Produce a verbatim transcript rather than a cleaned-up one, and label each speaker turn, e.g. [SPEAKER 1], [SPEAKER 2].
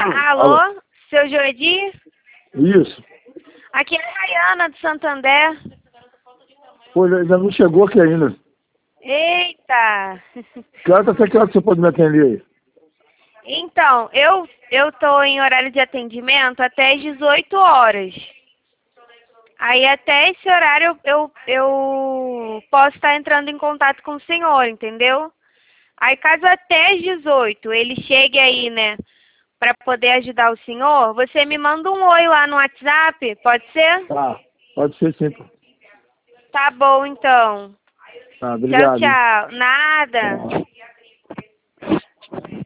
[SPEAKER 1] Alô, Alô, seu Jordi?
[SPEAKER 2] Isso.
[SPEAKER 1] Aqui é a Rayana, do Santander.
[SPEAKER 2] Pô, ainda não chegou aqui ainda.
[SPEAKER 1] Eita!
[SPEAKER 2] Que hora até que hora você pode me atender aí?
[SPEAKER 1] Então, eu eu tô em horário de atendimento até às dezoito horas. Aí até esse horário eu, eu, eu posso estar entrando em contato com o senhor, entendeu? Aí caso até às dezoito ele chegue aí, né, para poder ajudar o senhor, você me manda um oi lá no WhatsApp, pode ser?
[SPEAKER 2] Tá, pode ser sim. Pô.
[SPEAKER 1] Tá bom, então.
[SPEAKER 2] Tá,
[SPEAKER 1] Tchau,
[SPEAKER 2] obrigado. Hein?
[SPEAKER 1] tchau. Nada.
[SPEAKER 2] Tá.